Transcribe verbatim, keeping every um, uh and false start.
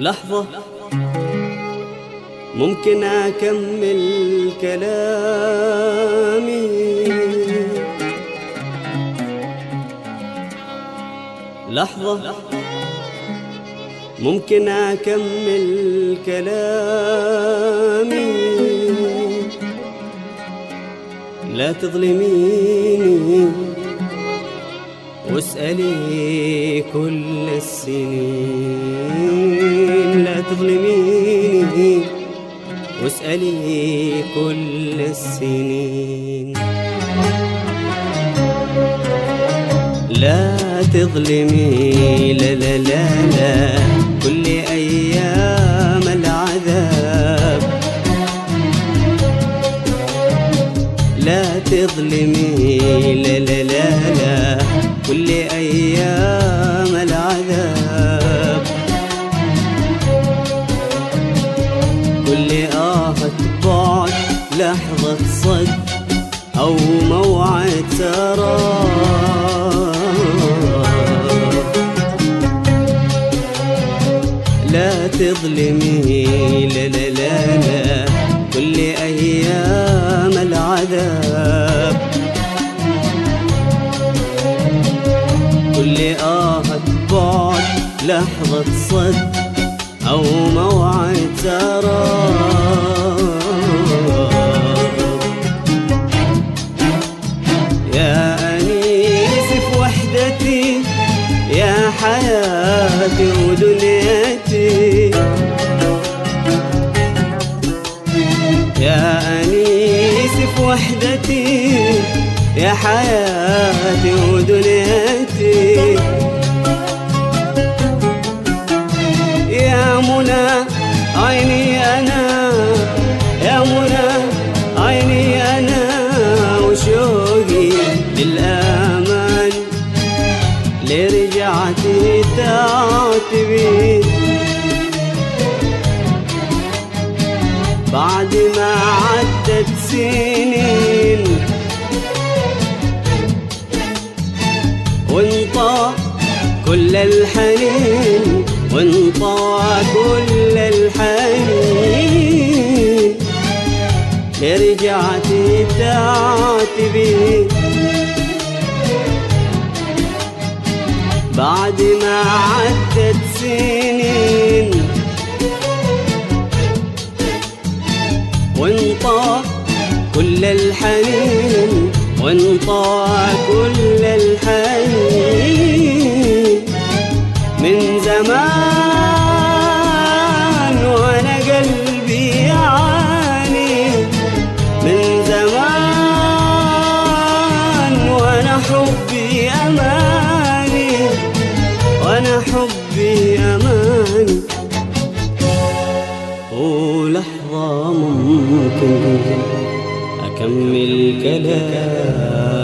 لحظة ممكن أكمل كلامي، لحظة ممكن أكمل كلامي. لا تظلميني واسألي كل السنين، لا تظلميني واسألي كل السنين. لا تظلمي لا لا لا لا كل أيام العذاب، لا تظلمي لا لا لا لا كل أيام العذاب. كل آهة بعد لحظة صد أو موعد سراب، لا تظلمي لا لا لا لا كل أيام العذاب. كل آهة بعد لحظة صد أو موعد سراب. يا أنيس في وحدتي، يا حياتي ودنيتي، يا أنيس في وحدتي، يا حياتي ودنيتي. يا منى عيني أنا، يا منى عيني أنا وشوقي للأمان، لرجعتي تعتبي بعد ما عدت سنين. وانطى كل الحنين، وانطى كل الحنين، لرجعتي تعتبي بعد ما عدت سنين. وانطى كل الحنين، وانطى كل الحنين من زمان، وانا قلبي يعاني من زمان، وانا حبي اماني، وانا حبي اماني. ولحظة ممكن أكمل كلام.